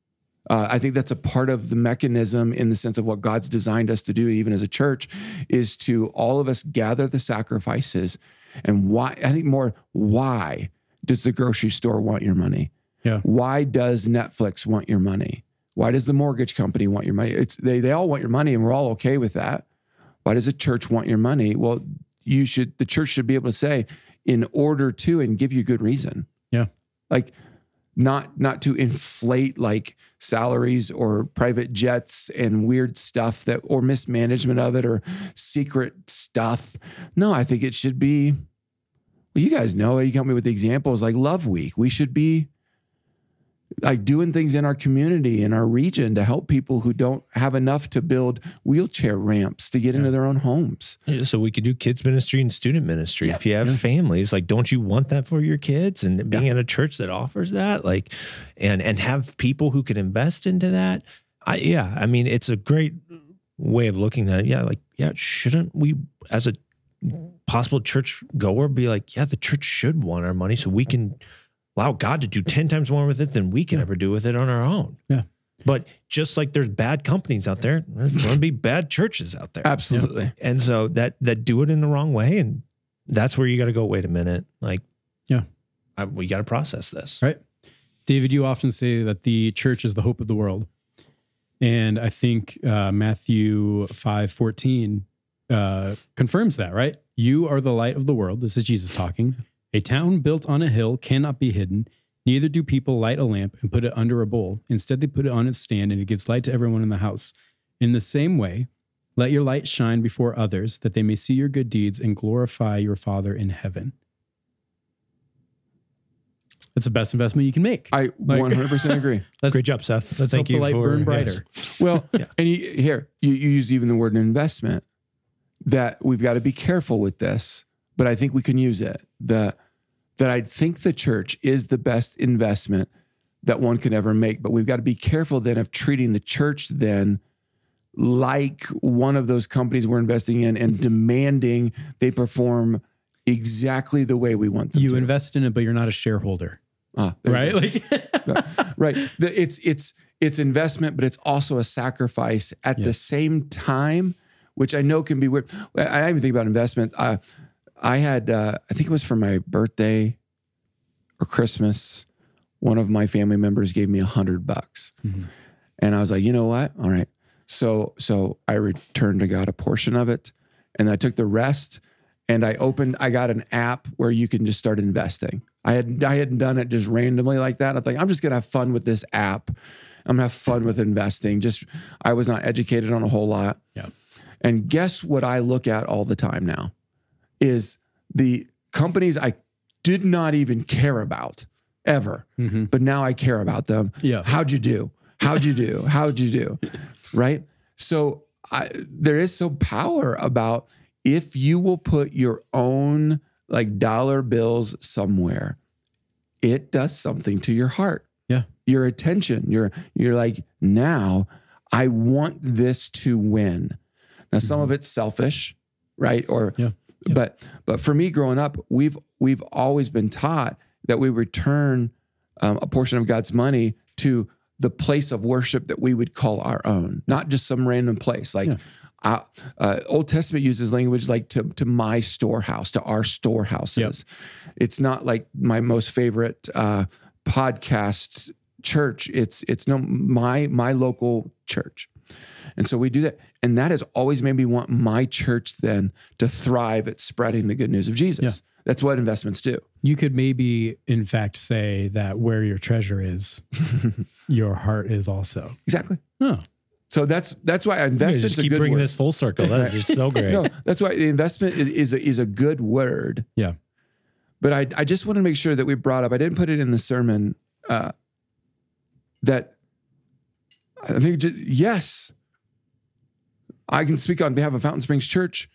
Uh, I think that's a part of the mechanism in the sense of what God's designed us to do, even as a church, is to all of us gather the sacrifices. And why, I think more, why does the grocery store want your money? Yeah. Why does Netflix want your money? Why does the mortgage company want your money? It's they they all want your money, and we're all okay with that. Why does the church want your money? Well, you should the church should be able to say, in order to, and give you good reason. Yeah. Like not not to inflate like salaries or private jets and weird stuff that or mismanagement of it or secret stuff. No, I think it should be, well, you guys know, you help me with the examples like Love Week. We should be like doing things in our community, in our region to help people who don't have enough to build wheelchair ramps to get yeah. into their own homes. So we could do kids ministry and student ministry. Yeah. If you have yeah. families, like, don't you want that for your kids? And being yeah. in a church that offers that, like, and, and have people who can invest into that. I, yeah. I mean, it's a great way of looking at it. Yeah. Like, yeah, shouldn't we as a possible church goer be like, yeah, the church should want our money so we can allow God to do ten times more with it than we can yeah. ever do with it on our own. Yeah. But just like there's bad companies out there, there's going to be bad churches out there. Absolutely. Yeah. And so that, that do it in the wrong way. And that's where you got to go, wait a minute. Like, yeah, I, we got to process this. Right. David, you often say that the church is the hope of the world. And I think uh, Matthew five fourteen uh, confirms that, right? You are the light of the world. This is Jesus talking. A town built on a hill cannot be hidden. Neither do people light a lamp and put it under a bowl. Instead, they put it on its stand, and it gives light to everyone in the house. In the same way, let your light shine before others, that they may see your good deeds and glorify your Father in heaven. That's the best investment you can make. I like, one hundred percent agree. Let's, Great job, Seth. Let's Thank help you the light for, burn brighter. Yes. Well, yeah. and you, here, you, you used even the word investment, that we've got to be careful with this, but I think we can use it. The that I think the church is the best investment that one can ever make. But we've got to be careful then of treating the church then like one of those companies we're investing in and demanding they perform exactly the way we want them you to. You invest in it, but you're not a shareholder. Ah, right? Like right. The, it's it's it's investment, but it's also a sacrifice at yes. the same time, which I know can be weird. I didn't even think about investment. Uh, I had, uh, I think it was for my birthday or Christmas, one of my family members gave me a hundred bucks. Mm-hmm. And I was like, you know what? All right. So, so I returned to God a portion of it, and I took the rest, and I opened, I got an app where you can just start investing. I had, I hadn't done it just randomly like that. I thought, I'm just going to have fun with this app. I'm going to have fun with investing. Just, I was not educated on a whole lot. Yeah. And guess what I look at all the time now is the companies I did not even care about ever, mm-hmm. but now I care about them. Yeah. How'd you do? How'd you do? How'd you do? Right? So I, there is so power about if you will put your own like dollar bills somewhere, it does something to your heart. Yeah. Your attention. You're, you're like, now I want this to win. Now, some mm-hmm. of it's selfish, right? Or, yeah. Yeah. but, but for me growing up, we've, we've always been taught that we return um, a portion of God's money to the place of worship that we would call our own, not just some random place. Like yeah. uh, uh, Old Testament uses language like to, to my storehouse, to our storehouses. Yep. It's not like my most favorite uh, podcast church. It's, it's no, my, my local church. And so we do that. And that has always made me want my church then to thrive at spreading the good news of Jesus. Yeah. That's what investments do. You could maybe, in fact, say that where your treasure is, your heart is also. Exactly. Oh. So that's that's why investment just is a keep good bringing word. This full circle. That is so great. No, that's why the investment is is a, is a good word. Yeah. But I I just want to make sure that we brought up. I didn't put it in the sermon. Uh, that I think just, yes, I can speak on behalf of Fountain Springs Church.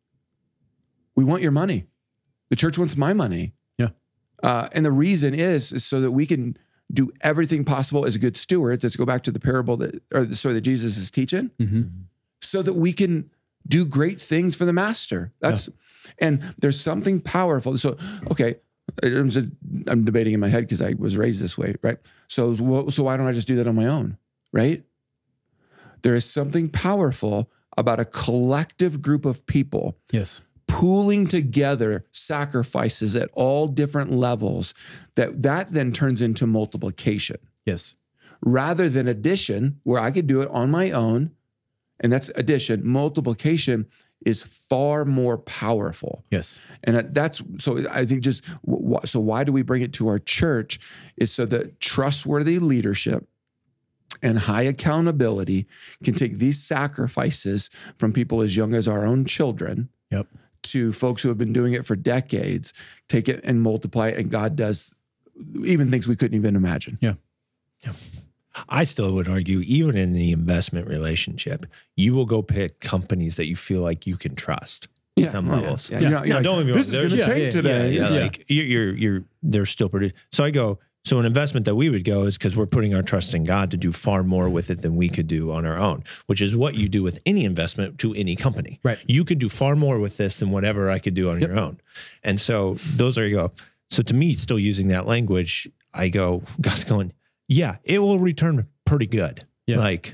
We want your money. The church wants my money. Yeah. Uh, and the reason is, is so that we can do everything possible as a good steward. Let's go back to the parable that, or the story that Jesus is teaching, mm-hmm. so that we can do great things for the master. That's, yeah. and there's something powerful. So, okay, I'm, just, I'm debating in my head because I was raised this way, right? So, so why don't I just do that on my own? right? There is something powerful about a collective group of people Yes. pooling together sacrifices at all different levels that that then turns into multiplication Yes. rather than addition, where I could do it on my own. And that's addition. Multiplication is far more powerful. Yes. And that's, so I think just, so why do we bring it to our church is so that trustworthy leadership and high accountability can take these sacrifices from people as young as our own children Yep. to folks who have been doing it for decades, take it and multiply it. And God does even things we couldn't even imagine. Yeah. I still would argue, even in the investment relationship, you will go pick companies that you feel like you can trust. Yeah. Some Oh, yeah. levels. Yeah. Yeah. You're not- you're Now, like, don't get me this wrong, is going to there's- tank yeah, today. Yeah, Yeah. like you're, you're, you're, they're still pretty. So I go, so an investment that we would go is because we're putting our trust in God to do far more with it than we could do on our own, which is what you do with any investment to any company. Right. You could do far more with this than whatever I could do on Yep. your own. And so those are you go. So to me, still using that language, I go, God's going, yeah, it will return pretty good. Yeah. Like,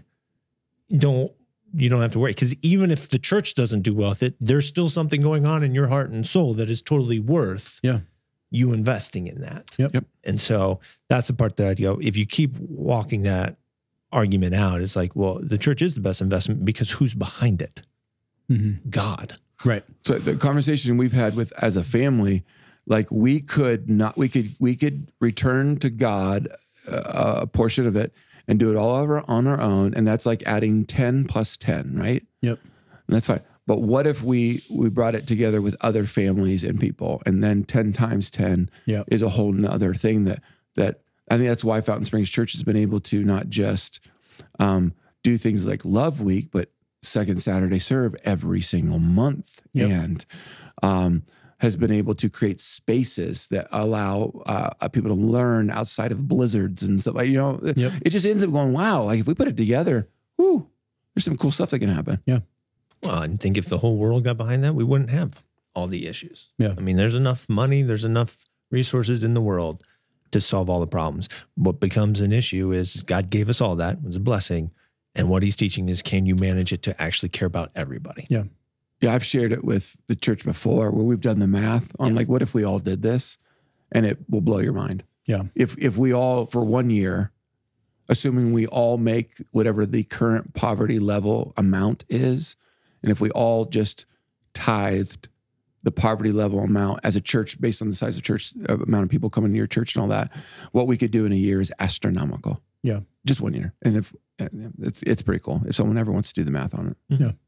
don't, you don't have to worry. Because even if the church doesn't do well with it, there's still something going on in your heart and soul that is totally worth Yeah. you investing in that. Yep. Yep. And so that's the part that I'd go, if you keep walking that argument out, it's like, well, the church is the best investment because who's behind it? Mm-hmm. God. Right. So the conversation we've had with as a family, like we could not, we could, we could return to God uh, a portion of it and do it all over on our own. And that's like adding ten plus ten, right? Yep. And that's fine. But what if we we brought it together with other families and people, and then ten times ten Yep. is a whole nother thing that that I think that's why Fountain Springs Church has been able to not just um, do things like Love Week, but Second Saturday Serve every single month, Yep. and um, has been able to create spaces that allow uh, people to learn outside of blizzards and stuff. Like, you know, Yep. it just ends up going, wow, like if we put it together, whoo, there's some cool stuff that can happen. Yeah. Well, I think if the whole world got behind that, we wouldn't have all the issues. Yeah. I mean, there's enough money, there's enough resources in the world to solve all the problems. What becomes an issue is God gave us all that. It was a blessing. And what he's teaching is, can you manage it to actually care about everybody? Yeah. Yeah, I've shared it with the church before where we've done the math on like, what if we all did this? And it will blow your mind. Yeah. If if we all, for one year, assuming we all make whatever the current poverty level amount is, and if we all just tithed the poverty level amount as a church based on the size of church, uh, amount of people coming to your church and all that, what we could do in a year is astronomical. Yeah. Just one year. And if it's it's pretty cool if someone ever wants to do the math on it. Yeah.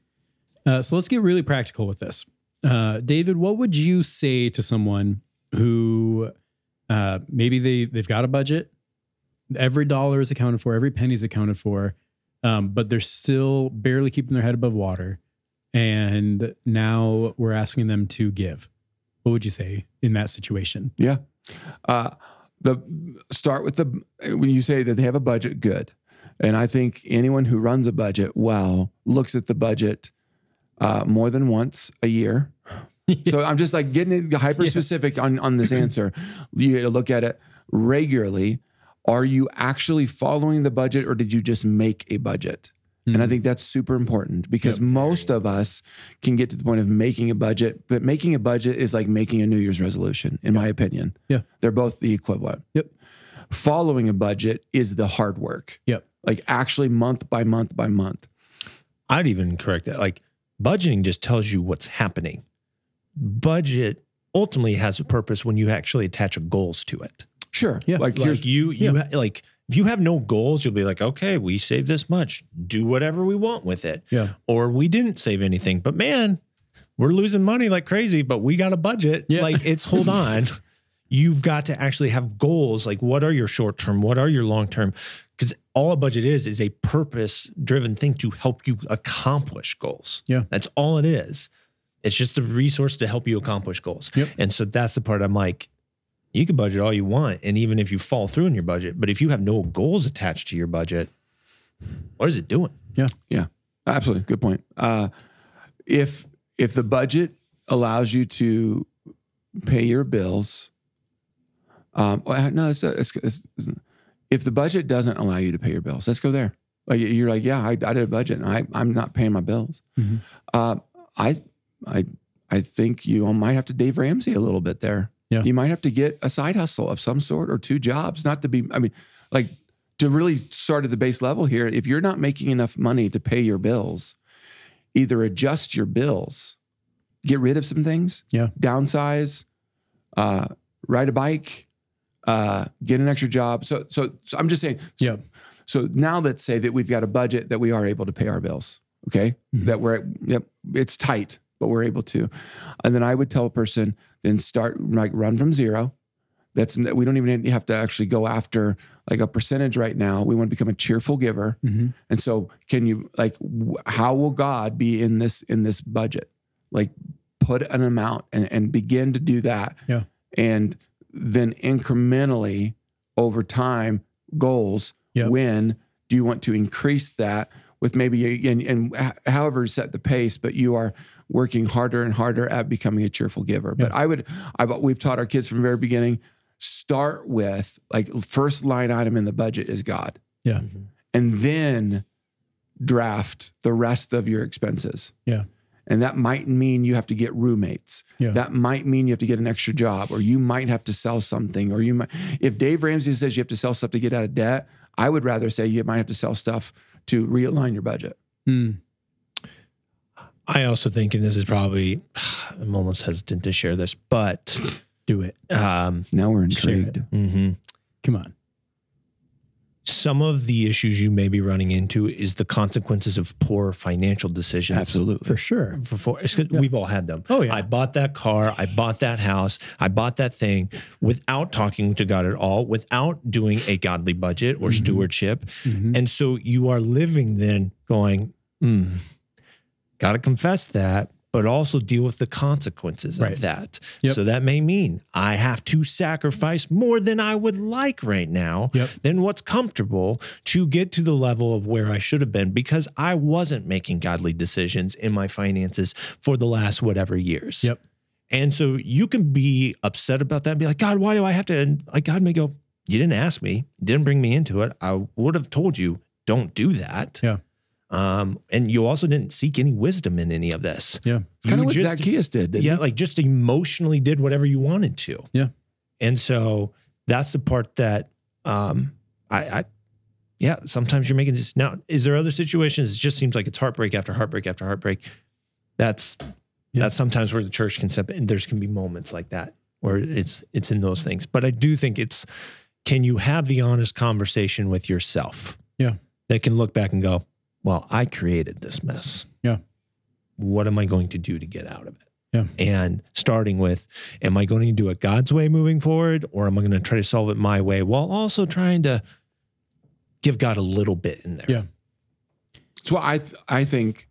Uh, so let's get really practical with this. Uh, David, what would you say to someone who uh, maybe they, they've got a budget, every dollar is accounted for, every penny is accounted for, um, but they're still barely keeping their head above water, and now we're asking them to give? What would you say in that situation? Yeah. Uh, the start with the, when you say that they have a budget, good. And I think anyone who runs a budget well looks at the budget uh, more than once a year. So I'm just like getting hyper specific on, on this answer. You got to look at it regularly. Are you actually following the budget, or did you just make a budget? And I think that's super important because Yep. most of us can get to the point of making a budget, but making a budget is like making a New Year's resolution, in my opinion. Yeah. They're both the equivalent. Yep. Following a budget is the hard work, Yep. like actually month by month by month. I'd even correct that. Like, budgeting just tells you what's happening. Budget ultimately has a purpose when you actually attach goals to it. Sure. Yeah. Like Like here's, you, you yeah. ha- like if you have no goals, you'll be like, okay, we saved this much, do whatever we want with it. Yeah. Or we didn't save anything, but man, we're losing money like crazy, but we got a budget. Yeah. Like it's, hold on. You've got to actually have goals. Like, what are your short term? What are your long term? Because all a budget is, is a purpose driven thing to help you accomplish goals. Yeah. That's all it is. It's just a resource to help you accomplish goals. Yep. And so that's the part I'm like, you can budget all you want. And even if you fall through in your budget, but if you have no goals attached to your budget, what is it doing? Yeah. yeah, absolutely. Good point. Uh, if, if the budget allows you to pay your bills, um, well, no, it's, it's, it's, if the budget doesn't allow you to pay your bills, let's go there. Like you're like, yeah, I, I did a budget and I, I'm not paying my bills. Mm-hmm. Uh, I, I, I think you might have to Dave Ramsey a little bit there. Yeah. You might have to get a side hustle of some sort or two jobs, not to be, I mean, like to really start at the base level here. If you're not making enough money to pay your bills, either adjust your bills, get rid of some things, Yeah. downsize, uh, ride a bike, uh, get an extra job. So, so, so I'm just saying, so, Yeah. so now let's say that we've got a budget that we are able to pay our bills. Okay. Mm-hmm. That we're, yep, it's tight, but we're able to. And then I would tell a person, then start like run from zero. That's, we don't even have to actually go after like a percentage right now. We want to become a cheerful giver. Mm-hmm. And so can you like, how will God be in this, in this budget? Like put an amount and, and begin to do that. Yeah. And then incrementally over time goals, Yep. when do you want to increase that with maybe, a, and, and however set the pace, but you are working harder and harder at becoming a cheerful giver. But I would, I've, we've taught our kids from the very beginning, start with like first line item in the budget is God. Yeah. And then draft the rest of your expenses. Yeah. And that might mean you have to get roommates. Yeah. That might mean you have to get an extra job, or you might have to sell something, or you might, if Dave Ramsey says you have to sell stuff to get out of debt, I would rather say you might have to sell stuff to realign your budget. Mm. I also think, and this is probably, I'm almost hesitant to share this, but Do it. um, Now we're Share intrigued. it. mm-hmm. Come on. some of the issues you may be running into is the consequences of poor financial decisions. Absolutely. For sure. For, for, it's 'cause we've all had them. Oh, yeah. I bought that car. I bought that house. I bought that thing without talking to God at all, without doing a godly budget or Mm-hmm. stewardship. Mhm. And so you are living then going, hmm, got to confess that, but also deal with the consequences Right. of that. Yep. So that may mean I have to sacrifice more than I would like right now, Yep. than what's comfortable to get to the level of where I should have been, because I wasn't making godly decisions in my finances for the last whatever years. Yep. And so you can be upset about that and be like, God, why do I have to? And like God may go, you didn't ask me, didn't bring me into it. I would have told you, don't do that. Yeah. Um, and you also didn't seek any wisdom in any of this. Yeah. It's kind You of what just- Zacchaeus did, didn't Yeah, he? like just emotionally did whatever you wanted to. Yeah. And so that's the part that um I, I yeah, sometimes you're making this. Now, is there other situations? It just seems like it's heartbreak after heartbreak after heartbreak. That's Yeah. that's sometimes where the church can step in. There's can be moments like that where it's it's in those things. But I do think it's, can you have the honest conversation with yourself? Yeah. That can look back and go, well, I created this mess. Yeah. What am I going to do to get out of it? Yeah. And starting with, am I going to do it God's way moving forward, or am I going to try to solve it my way while also trying to give God a little bit in there? Yeah. So I th- I think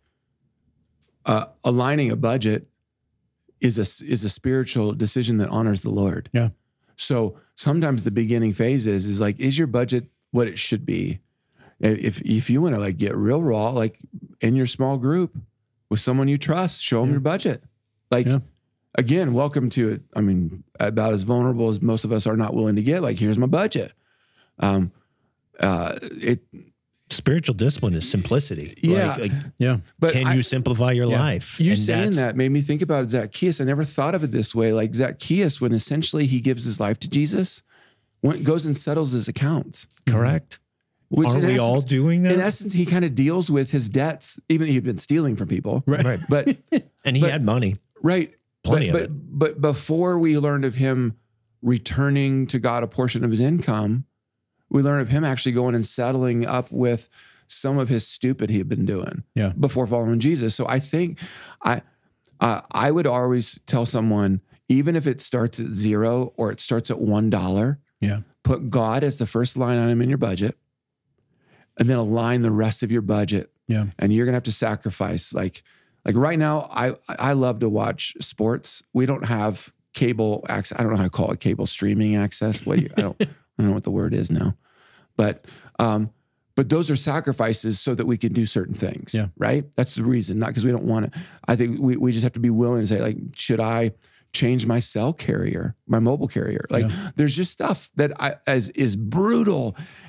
uh, aligning a budget is a is a spiritual decision that honors the Lord. Yeah. So sometimes the beginning phase is is like, is your budget what it should be? If if you want to like get real raw, like in your small group with someone you trust, show them Yeah. your budget. Like Yeah. again, welcome to it. I mean, about as vulnerable as most of us are not willing to get. Like, here's my budget. Um, uh, it Spiritual discipline is simplicity. Yeah. Like, like, Yeah. but can I- you simplify your Yeah. life? You And saying that's- that made me think about Zacchaeus. I never thought of it this way. Like Zacchaeus, when essentially he gives his life to Jesus, when goes and settles his accounts. Correct. Which Aren't in we all essence- doing that? In essence, he kind of deals with his debts, even though he'd been stealing from people. Right. Right. But And he but- had money. right, Plenty but, of but, But before we learned of him returning to God a portion of his income, we learned of him actually going and settling up with some of his stupid he had been doing. Yeah. Before following Jesus. So I think I uh, I would always tell someone, even if it starts at zero or it starts at one dollar, Yeah. put God as the first line item in your budget, and then align the rest of your budget. Yeah. And you're gonna have to sacrifice. Like like right now, I I love to watch sports. We don't have cable access. I don't know how to call it, cable streaming access. What do you, I don't I don't know what the word is now, but um. But those are sacrifices so that we can do certain things, Yeah. right? That's the reason, not because we don't want to. I think we, we just have to be willing to say, like, should I change my cell carrier, my mobile carrier? Like, Yeah. there's just stuff that I, as is brutal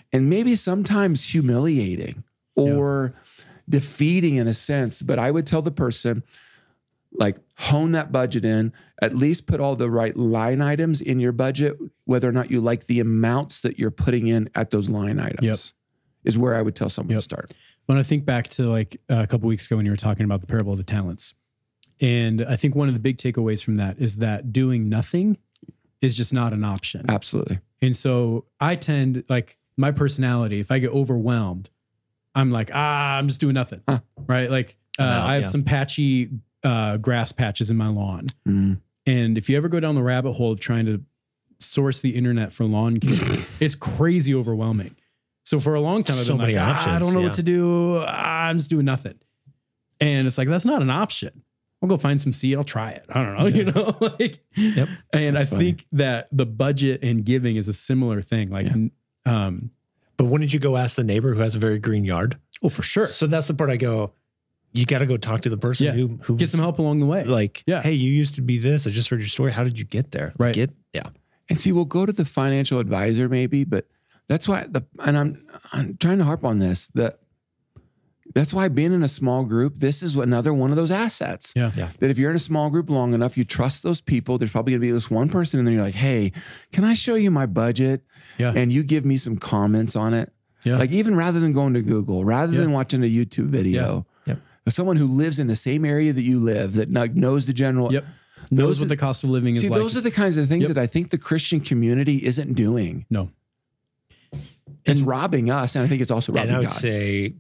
and maybe sometimes humiliating or yeah. defeating in a sense. But I would tell the person, like, hone that budget in, at least put all the right line items in your budget, whether or not you like the amounts that you're putting in at those line items yep. is where I would tell someone yep. to start. When I think back to like a couple weeks ago when you were talking about the parable of the talents, and I think one of the big takeaways from that is that doing nothing is just not an option. Absolutely. And so I tend, like my personality, if I get overwhelmed, I'm like, ah, I'm just doing nothing. Huh. Right. Like uh, know, I have yeah. some patchy uh, grass patches in my lawn. Mm. And if you ever go down the rabbit hole of trying to source the internet for lawn care, it's crazy overwhelming. So for a long time, I've so been many like, options, ah, I don't know yeah. what to do. Ah, I'm just doing nothing. And it's like, that's not an option. I'll go find some seed. I'll try it. I don't know, yeah. you know, like, yep. and that's I funny. think that the budget and giving is a similar thing. Like, yeah. um, but wouldn't you go ask the neighbor who has a very green yard? Oh, for sure. So that's the part I go, you got to go talk to the person yeah. who, who get some help along the way. Like, yeah. hey, you used to be this. I just heard your story. How did you get there? Right. Get, yeah. And see, we'll go to the financial advisor maybe, but that's why the, and I'm, I'm trying to harp on this, that that's why being in a small group, this is another one of those assets. Yeah. yeah. That if you're in a small group long enough, you trust those people. There's probably gonna be this one person in there. You're like, hey, can I show you my budget? Yeah. And you give me some comments on it. Yeah. Like even rather than going to Google, rather yeah. than watching a YouTube video, yeah. yeah. someone who lives in the same area that you live, that knows the general, yep. knows what the cost of living is see, like. Those are the kinds of things yep. that I think the Christian community isn't doing. No. It's and, robbing us, and I think it's also robbing God. And I would God. say,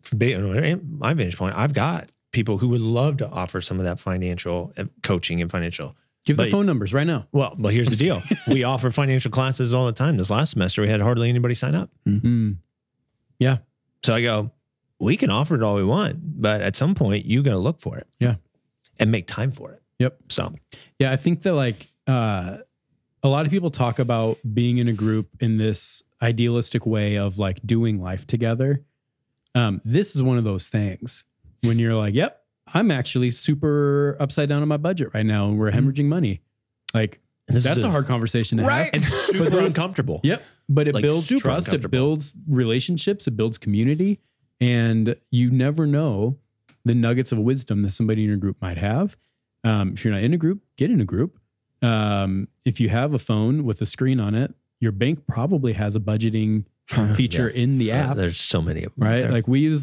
my vantage point, I've got people who would love to offer some of that financial coaching and financial. Give but, the phone numbers right now. Well, but here's the deal. We offer financial classes all the time. This last semester, we had hardly anybody sign up. Mm-hmm. Yeah. So I go, we can offer it all we want, but at some point, you got to look for it. Yeah. And make time for it. Yep. So, yeah, I think that like uh, a lot of people talk about being in a group in this idealistic way of like doing life together. Um, this is one of those things when you're like, yep, I'm actually super upside down on my budget right now and we're hemorrhaging money. Like that's a, a hard conversation to right. have. And super but those, uncomfortable. Yep. But it like builds trust, it builds relationships, it builds community. And you never know the nuggets of wisdom that somebody in your group might have. Um, if you're not in a group, get in a group. Um, if you have a phone with a screen on it, your bank probably has a budgeting feature yeah. in the app. Uh, there's so many of them. Right? Like we use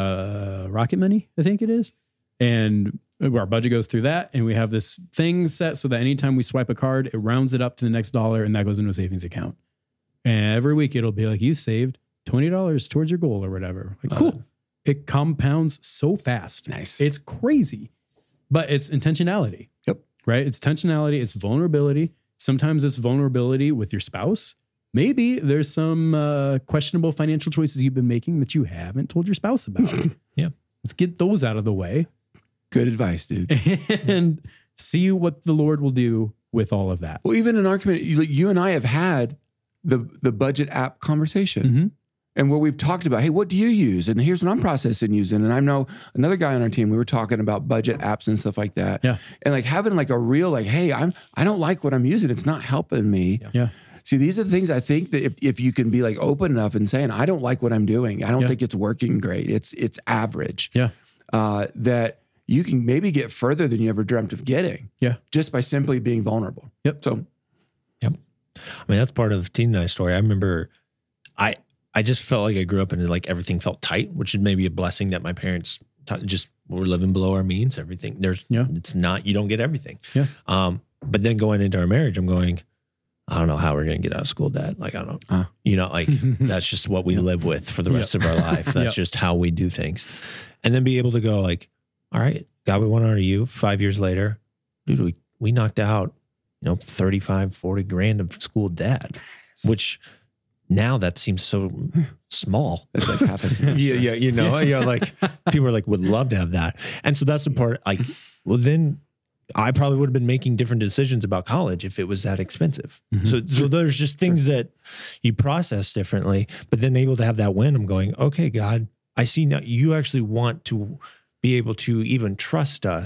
uh, Rocket Money, I think it is. And our budget goes through that. And we have this thing set so that anytime we swipe a card, it rounds it up to the next dollar and that goes into a savings account. And every week it'll be like, you saved twenty dollars towards your goal or whatever. Like, cool. It compounds so fast. Nice. It's crazy. But it's intentionality. Yep. Right? It's intentionality. It's vulnerability. Sometimes it's vulnerability with your spouse. Maybe there's some uh, questionable financial choices you've been making that you haven't told your spouse about. Yeah. Let's get those out of the way. Good advice, dude. And see what the Lord will do with all of that. Well, even in our community, you, you and I have had the, the budget app conversation. Mm-hmm. And where we've talked about, hey, what do you use? And here's what I'm processing using. And I know another guy on our team, we were talking about budget apps and stuff like that. Yeah. And like having like a real, like, hey, I'm, I don't like what I'm using. It's not helping me. Yeah. yeah. See, these are the things I think that if, if you can be like open enough and saying, I don't like what I'm doing. I don't yeah. think it's working great. It's, it's average. Yeah. Uh, that you can maybe get further than you ever dreamt of getting. Yeah. Just by simply being vulnerable. Yep. So, yep. I mean, that's part of Teen and I's story. I remember I, I just felt like I grew up and like everything felt tight, which is maybe a blessing that my parents t- just were living below our means. Everything there's, yeah. it's not, you don't get everything. Yeah. Um, but then going into our marriage, I'm going, I don't know how we're going to get out of school, Dad. Like, I don't, uh. you know, like that's just what we live with for the rest yep. of our life. That's yep. just how we do things. And then be able to go like, all right, God, we want to honor you. Five years later, dude, we, we knocked out, you know, thirty-five, forty grand of school debt, which now that seems so small. It's like half a semester. yeah, yeah, you know, yeah, like people are like, would love to have that. And so that's the part like, well, then I probably would have been making different decisions about college if it was that expensive. Mm-hmm. So, so there's just things sure. that you process differently, but then able to have that win, I'm going, okay, God, I see now you actually want to be able to even trust us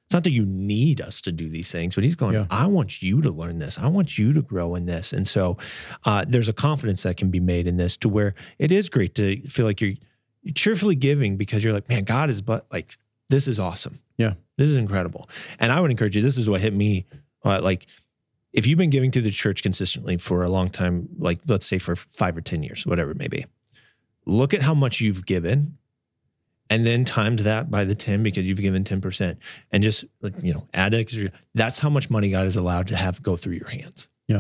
It's not that you need us to do these things, but he's going, Yeah. I want you to learn this. I want you to grow in this. And so uh, there's a confidence that can be made in this to where it is great to feel like you're, you're cheerfully giving because you're like, man, God is, but like, this is awesome. Yeah. This is incredible. And I would encourage you, this is what hit me. Uh, like, if you've been giving to the church consistently for a long time, like let's say for five or ten years, whatever it may be, look at how much you've given and then times that by the ten because you've given ten percent and just like, you know, add extra. That's how much money God is allowed to have go through your hands. Yeah.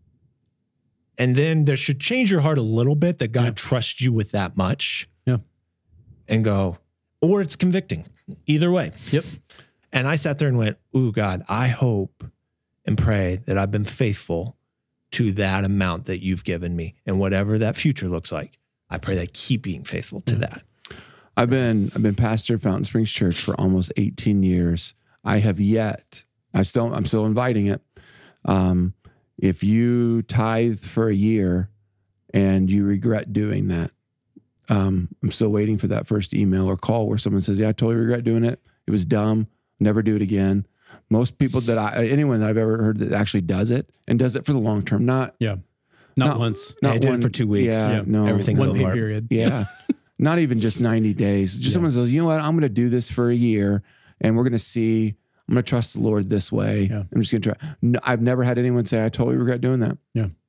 And then there should change your heart a little bit that God Yeah. trusts you with that much. Yeah. And go, or it's convicting. Either way. Yep. And I sat there and went, ooh, God, I hope and pray that I've been faithful to that amount that you've given me. And whatever that future looks like, I pray that I keep being faithful to that. I've been I've been pastor of Fountain Springs Church for almost eighteen years. I have yet, I still I'm still inviting it. Um, if you tithe for a year and you regret doing that, um, I'm still waiting for that first email or call where someone says, yeah, I totally regret doing it. It was dumb. Never do it again. Most people that I, anyone that I've ever heard that actually does it and does it for the long term, not, Yeah. Not, Not- once. Yeah, not I did it one for two weeks. Yeah, Yeah. no, Everything One fell pay apart. period. Yeah. Not even just ninety days. Just Yeah. someone says, you know what? I'm going to do this for a year and we're going to see, I'm going to trust the Lord this way. Yeah. I'm just going to try. No, I've never had anyone say, I totally regret doing that.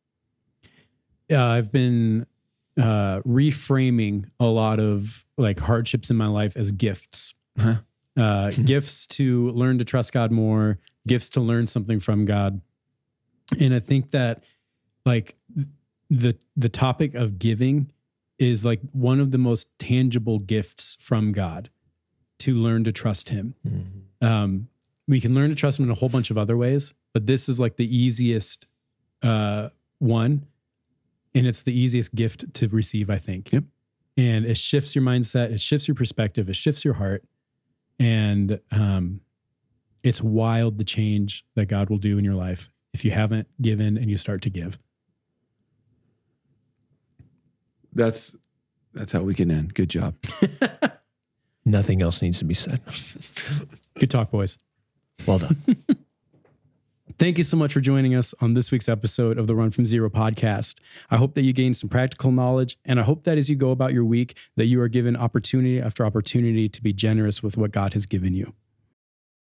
Yeah, I've been uh, reframing a lot of like hardships in my life as gifts. Huh. Uh, gifts to learn to trust God more, gifts to learn something from God. And I think that like the the topic of giving is like one of the most tangible gifts from God to learn to trust him. Mm-hmm. Um, we can learn to trust him in a whole bunch of other ways, but this is like the easiest uh, one. And it's the easiest gift to receive, I think. Yep. And it shifts your mindset. It shifts your perspective. It shifts your heart. And um, it's wild the change that God will do in your life if you haven't given and you start to give. That's, that's how we can end. Good job. Nothing else needs to be said. Good talk, boys. Well done. Thank you so much for joining us on this week's episode of the Run From Zero podcast. I hope that you gained some practical knowledge, and I hope that as you go about your week, that you are given opportunity after opportunity to be generous with what God has given you.